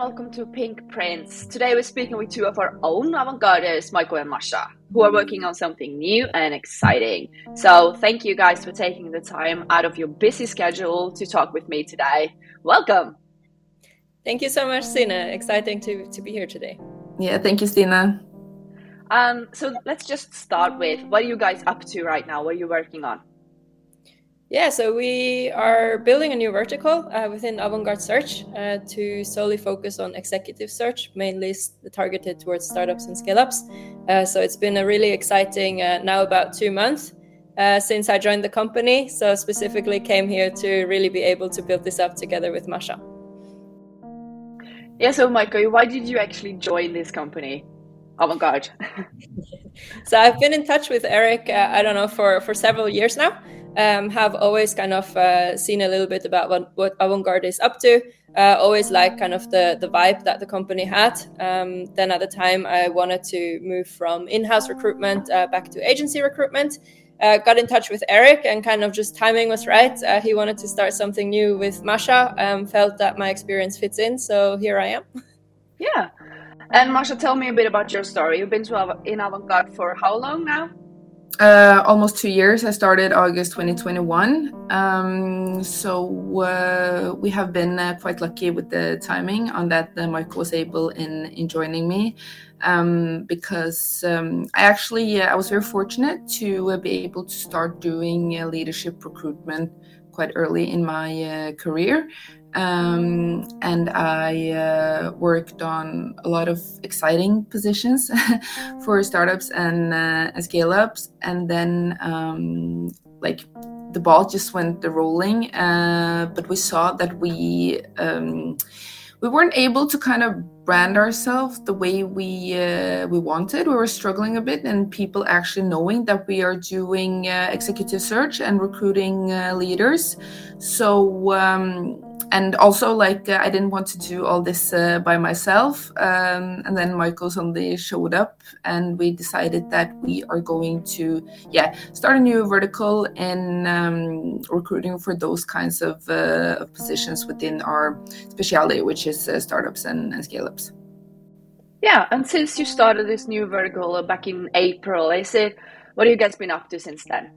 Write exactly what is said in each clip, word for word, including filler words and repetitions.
welcome to Pink Prints. Today we're speaking with two of our own avant-gardists, Michael and Masha, who are working on something new and exciting. So thank you guys for taking the time out of your busy schedule to talk with me today. Welcome. Thank you so much, Stina. Exciting to, to be here today. Yeah, thank you, Stina. Um, so let's just start with, what are you guys up to right now? What are you working on? Yeah, so we are building a new vertical uh, within Avant-Garde Search uh, to solely focus on executive search, mainly targeted towards startups and scale-ups. Uh, so it's been a really exciting, uh, now about two months uh, since I joined the company. So specifically came here to really be able to build this up together with Masha. Yeah, so Michael, why did you actually join this company, Avant-Garde? So I've been in touch with Eric, uh, I don't know, for, for several years now. Um, have always kind of uh, seen a little bit about what, what Avant-Garde is up to. Uh, always like kind of the, the vibe that the company had. Um, then at the time I wanted to move from in-house recruitment uh, back to agency recruitment. Uh, got in touch with Eric and kind of just timing was right. Uh, he wanted to start something new with Masha. Um, felt that my experience fits in, so here I am. Yeah. And Masha, tell me a bit about your story. You've been to in Avant-Garde for how long now? Uh, almost two years. I started August twenty twenty-one. Um, so uh, we have been uh, quite lucky with the timing on that. Uh, Michael was able in in joining me um, because um, I actually uh, I was very fortunate to uh, be able to start doing uh, leadership recruitment quite early in my uh, career. Um, and I uh, worked on a lot of exciting positions for startups and, uh, and scale-ups. And then, um, like, the ball just went rolling. Uh, but we saw that we um, we weren't able to kind of brand ourselves the way we uh, we wanted. We were struggling a bit, and people actually knowing that we are doing uh, executive search and recruiting uh, leaders. So. Um, And also, like, uh, I didn't want to do all this uh, by myself. Um, and then Michael suddenly showed up, and we decided that we are going to, yeah, start a new vertical in um, recruiting for those kinds of, uh, of positions within our specialty, which is uh, startups and, and scale-ups. Yeah, and since you started this new vertical back in April, is it, what have you guys been up to since then?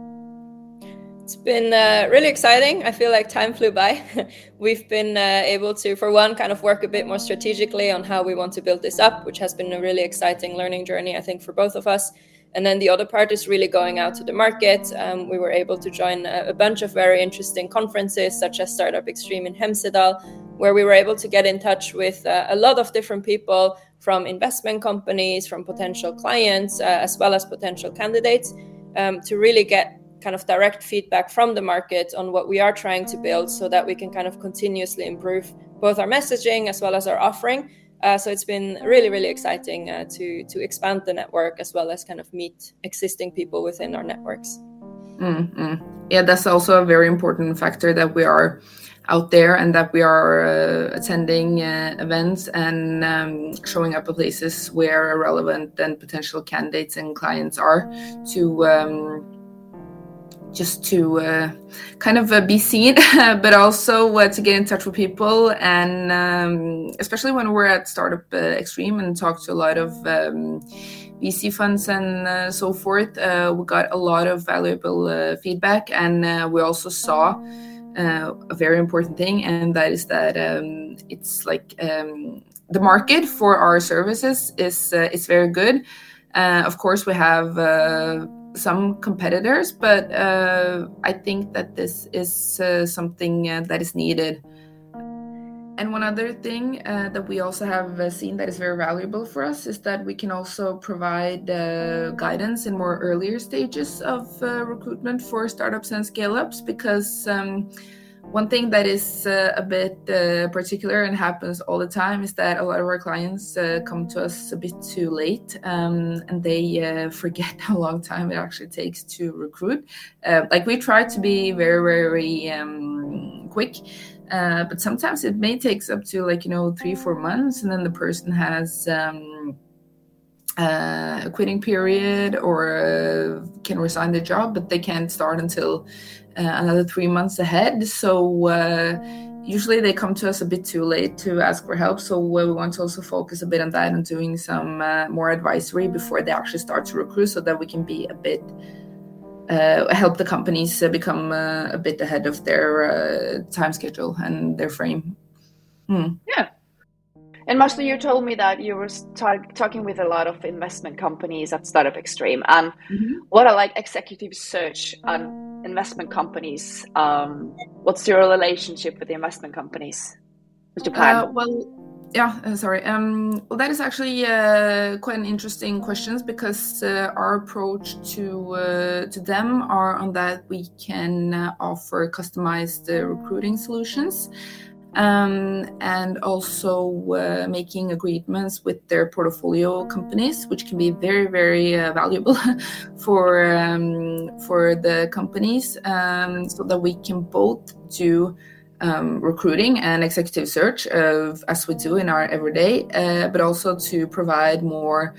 It's been uh, really exciting. I feel like time flew by. We've been uh, able to, for one, kind of work a bit more strategically on how we want to build this up, which has been a really exciting learning journey, I think, for both of us. And then the other part is really going out to the market. Um, we were able to join a, a bunch of very interesting conferences, such as Startup Extreme in Hemsedal, where we were able to get in touch with uh, a lot of different people from investment companies, from potential clients, uh, as well as potential candidates, um, to really get kind of direct feedback from the market on what we are trying to build so that we can kind of continuously improve both our messaging as well as our offering. Uh, so it's been really, really exciting uh, to to expand the network as well as kind of meet existing people within our networks. Mm-hmm. Yeah, that's also a very important factor, that we are out there and that we are uh, attending uh, events and um, showing up at places where relevant and potential candidates and clients are, to um, just to uh, kind of uh, be seen, but also uh, to get in touch with people. And um, especially when we're at Startup uh, Extreme and talk to a lot of um, V C funds and uh, so forth, uh, we got a lot of valuable uh, feedback. And uh, we also saw uh, a very important thing, and that is that um, it's like um, the market for our services is uh, is very good. Uh, of course, we have uh, some competitors, but uh, I think that this is uh, something uh, that is needed. And one other thing uh, that we also have uh, seen that is very valuable for us is that we can also provide uh, guidance in more earlier stages of uh, recruitment for startups and scale-ups, because um, one thing that is uh, a bit uh, particular and happens all the time is that a lot of our clients uh, come to us a bit too late, um, and they uh, forget how long time it actually takes to recruit. Uh, like, we try to be very, very um, quick, uh, but sometimes it may take up to, like, you know, three, four months, and then the person has um, uh, a quitting period or uh, can resign the job, but they can't start until uh, another three months ahead. So uh, usually they come to us a bit too late to ask for help. So we want to also focus a bit on that and doing some uh, more advisory before they actually start to recruit, so that we can be a bit uh, help the companies uh, become uh, a bit ahead of their uh, time schedule and their frame. Hmm. Yeah. And Marsha, you told me that you were tar- talking with a lot of investment companies at Startup Extreme. And mm-hmm. what are like executive search on investment companies? Um, what's your relationship with the investment companies? What's your plan? Uh, well, yeah, uh, sorry. Um, well, that is actually uh, quite an interesting question, because uh, our approach to uh, to them are on that we can uh, offer customized uh, recruiting solutions. Um, and also uh, making agreements with their portfolio companies, which can be very, very uh, valuable for um, for the companies, um, so that we can both do um, recruiting and executive search, of, as we do in our everyday, uh, but also to provide more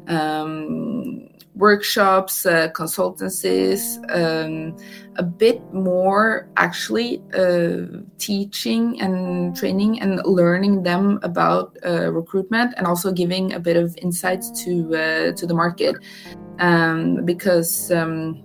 um, workshops, uh, consultancies, um, a bit more actually uh, teaching and training and learning them about uh, recruitment, and also giving a bit of insights to uh, to the market, um, because um,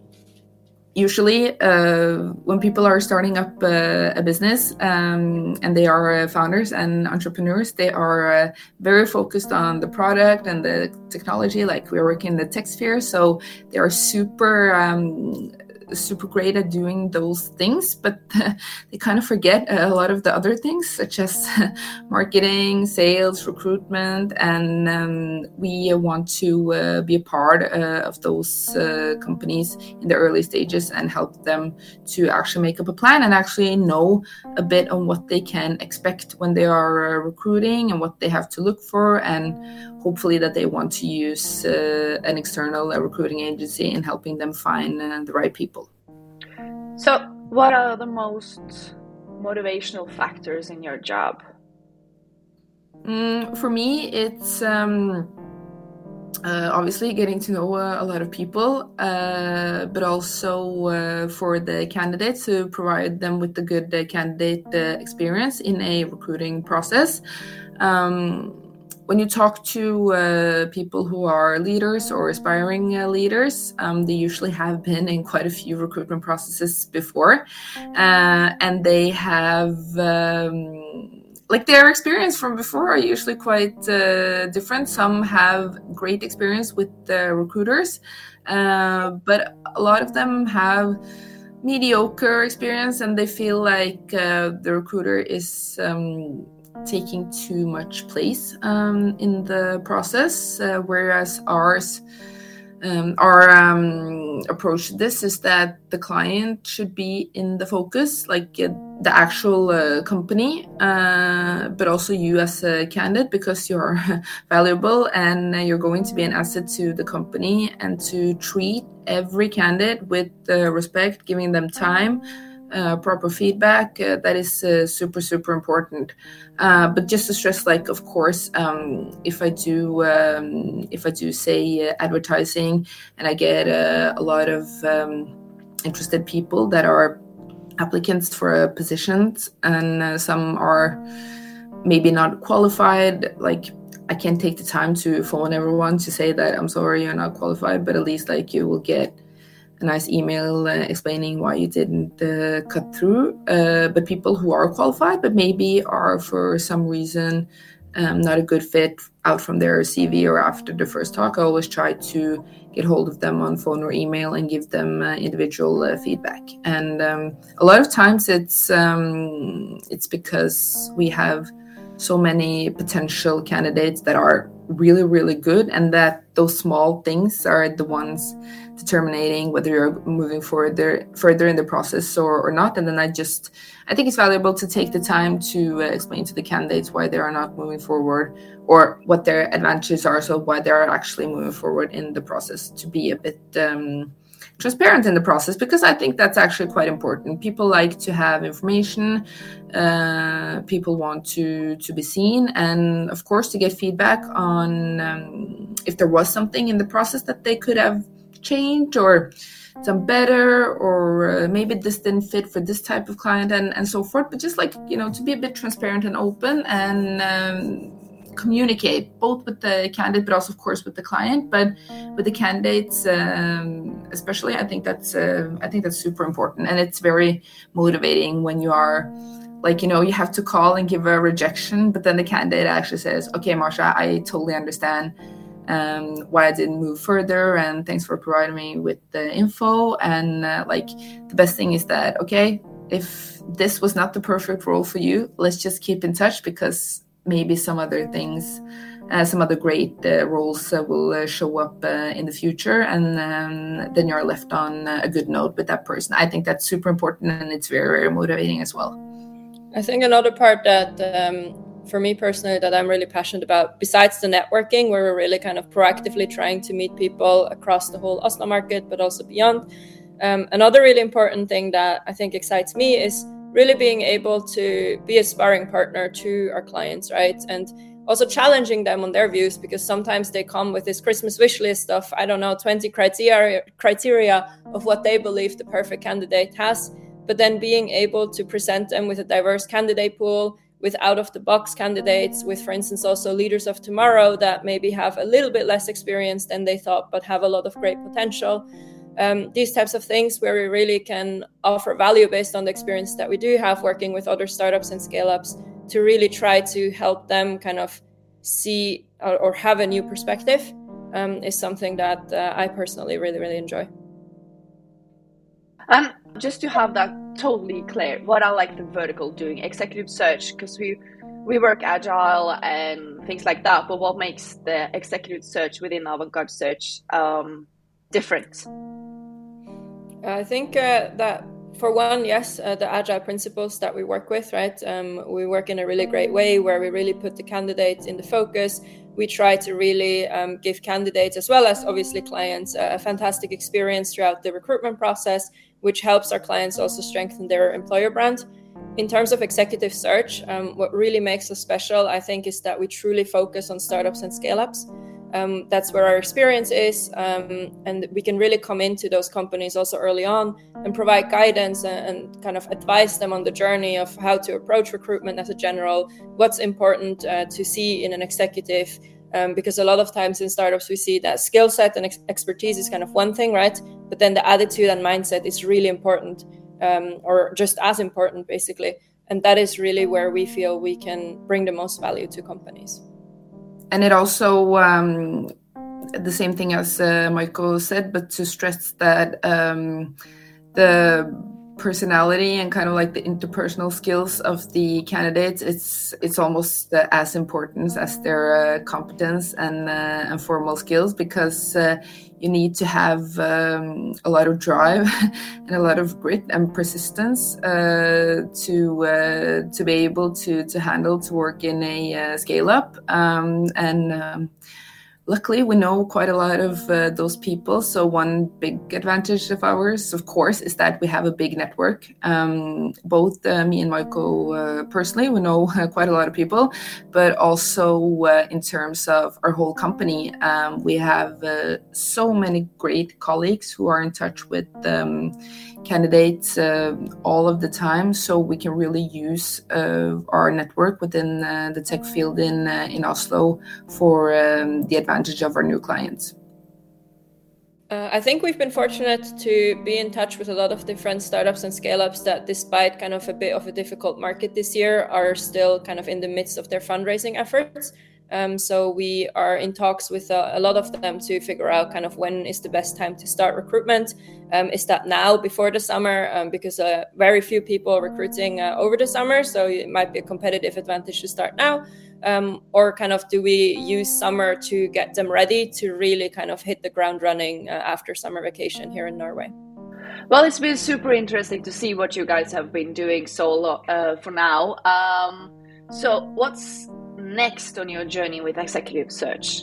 usually uh, when people are starting up uh, a business um, and they are uh, founders and entrepreneurs, they are uh, very focused on the product and the technology. Like, we're working in the tech sphere, so they are super um, super great at doing those things, but they kind of forget a lot of the other things, such as marketing, sales, recruitment, and um, we want to uh, be a part uh, of those uh, companies in the early stages and help them to actually make up a plan and actually know a bit on what they can expect when they are uh, recruiting and what they have to look for, and hopefully that they want to use uh, an external uh, recruiting agency in helping them find uh, the right people. So what are the most motivational factors in your job? Mm, for me, it's um, uh, obviously getting to know uh, a lot of people, uh, but also uh, for the candidates, to provide them with the good uh, candidate uh, experience in a recruiting process. Um, When you talk to uh, people who are leaders or aspiring uh, leaders, um, they usually have been in quite a few recruitment processes before, uh, and they have, um, like, their experience from before are usually quite uh, different. Some have great experience with the recruiters, uh, but a lot of them have mediocre experience, and they feel like uh, the recruiter is um, taking too much place um, in the process, uh, whereas ours, um, our um, approach to this is that the client should be in the focus, like uh, the actual uh, company, uh, but also you as a candidate, because you're valuable and you're going to be an asset to the company, and to treat every candidate with uh, respect, giving them time, Uh, proper feedback, uh, that is uh, super, super important. Uh, but just to stress, like, of course, um, if I do, um, if I do say uh, advertising, and I get uh, a lot of um, interested people that are applicants for uh, positions, and uh, some are maybe not qualified, like, I can't take the time to phone everyone to say that I'm sorry you're not qualified, but at least, like, you will get a nice email uh, explaining why you didn't uh, cut through. Uh, but people who are qualified but maybe are for some reason um, not a good fit out from their C V or after the first talk, I always try to get hold of them on phone or email and give them uh, individual uh, feedback. And um, a lot of times it's um, it's because we have so many potential candidates that are really, really good, and that those small things are the ones determining whether you're moving further further in the process or, or not. And then I just, I think it's valuable to take the time to uh, explain to the candidates why they are not moving forward, or what their advantages are, so why they are actually moving forward in the process, to be a bit um, transparent in the process, because I think that's actually quite important. People like to have information, uh, people want to to be seen, and of course to get feedback on um, if there was something in the process that they could have change or done better, or uh, maybe this didn't fit for this type of client, and, and so forth. But just like, you know, to be a bit transparent and open, and um, communicate both with the candidate, but also of course with the client. But with the candidates, um, especially, I think that's uh, I think that's super important, and it's very motivating when you are like, you know, you have to call and give a rejection, but then the candidate actually says, "Okay, Marsha, I totally understand um why I didn't move further, and thanks for providing me with the info." And uh, like, the best thing is that, okay, if this was not the perfect role for you, let's just keep in touch, because maybe some other things, uh, some other great uh, roles uh, will uh, show up uh, in the future, and um, then you're left on a good note with that person. I think that's super important, and it's very, very motivating as well. I think another part that um for me personally that I'm really passionate about, besides the networking, where we're really kind of proactively trying to meet people across the whole Oslo market, but also beyond. Um, another really important thing that I think excites me is really being able to be a sparring partner to our clients, right? And also challenging them on their views, because sometimes they come with this Christmas wish list of, I don't know, twenty criteria criteria of what they believe the perfect candidate has, but then being able to present them with a diverse candidate pool, with out-of-the-box candidates, with, for instance, also leaders of tomorrow that maybe have a little bit less experience than they thought, but have a lot of great potential. Um, these types of things where we really can offer value based on the experience that we do have working with other startups and scale-ups, to really try to help them kind of see or, or have a new perspective, um, is something that uh, I personally really, really enjoy. And just to have that totally clear, what I like the vertical doing, executive search, because we we work agile and things like that, but what makes the executive search within Avantgarde Search um, different? I think uh, that for one, yes, uh, the agile principles that we work with, right? Um, we work in a really great way where we really put the candidates in the focus. We try to really um, give candidates, as well as obviously clients, a fantastic experience throughout the recruitment process, which helps our clients also strengthen their employer brand. In terms of executive search, um, what really makes us special, I think, is that we truly focus on startups and scale-ups. Um, that's where our experience is, um, and we can really come into those companies also early on and provide guidance and, and kind of advise them on the journey of how to approach recruitment as a general, what's important uh, to see in an executive, um, because a lot of times in startups we see that skill set and ex- expertise is kind of one thing, right? But then the attitude and mindset is really important, um, or just as important basically, and that is really where we feel we can bring the most value to companies. And it also, um, the same thing as uh, Michael said, but to stress that um, the personality and kind of like the interpersonal skills of the candidates, it's it's almost uh, as important as their uh, competence and, uh, and formal skills, because uh, you need to have um, a lot of drive and a lot of grit and persistence uh, to uh, to be able to to handle to work in a uh, scale up, um, and um, luckily we know quite a lot of uh, those people. So one big advantage of ours, of course, is that we have a big network. Um, both uh, me and Michael uh, personally, we know uh, quite a lot of people, but also uh, in terms of our whole company, um, we have uh, so many great colleagues who are in touch with um, candidates uh, all of the time, so we can really use uh, our network within uh, the tech field in uh, in Oslo for um, the advantage of our new clients. Uh, I think we've been fortunate to be in touch with a lot of different startups and scale-ups that, despite kind of a bit of a difficult market this year, are still kind of in the midst of their fundraising efforts. Um, so we are in talks with uh, a lot of them to figure out kind of when is the best time to start recruitment. Um, is that now before the summer? Um, because uh, very few people are recruiting uh, over the summer, so it might be a competitive advantage to start now. Um, or kind of do we use summer to get them ready to really kind of hit the ground running uh, after summer vacation here in Norway? Well, it's been super interesting to see what you guys have been doing so lo- uh, for now. Um, so what's next on your journey with executive search?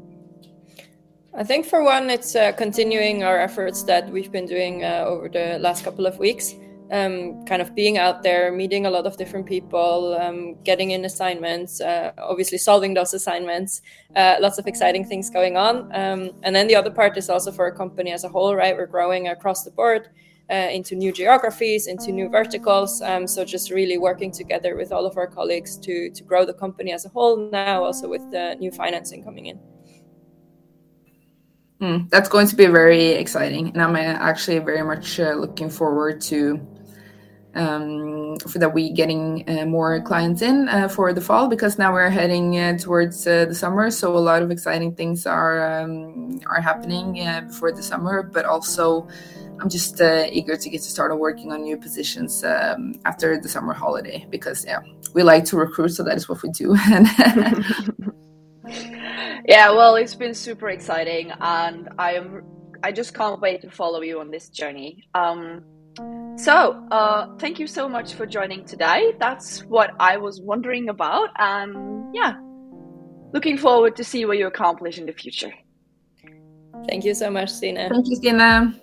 I think for one, it's uh, continuing our efforts that we've been doing uh, over the last couple of weeks. um, kind of being out there, meeting a lot of different people, um, getting in assignments, uh, obviously solving those assignments, uh, lots of exciting things going on. Um, and then the other part is also for a company as a whole, right? We're growing across the board uh, into new geographies, into new verticals. Um, so just really working together with all of our colleagues to, to grow the company as a whole now, also with the new financing coming in. Mm, that's going to be very exciting, and I'm actually very much uh, looking forward to um, for that we getting uh, more clients in uh, for the fall, because now we're heading uh, towards uh, the summer. So a lot of exciting things are um, are happening uh, before the summer, but also I'm just uh, eager to get to start working on new positions um, after the summer holiday, because yeah, we like to recruit, so that is what we do. Yeah, well, it's been super exciting, and I am I just can't wait to follow you on this journey. Um, so, uh, thank you so much for joining today. That's what I was wondering about, and yeah, looking forward to see what you accomplish in the future. Thank you so much, Stine. Thank you, Stine.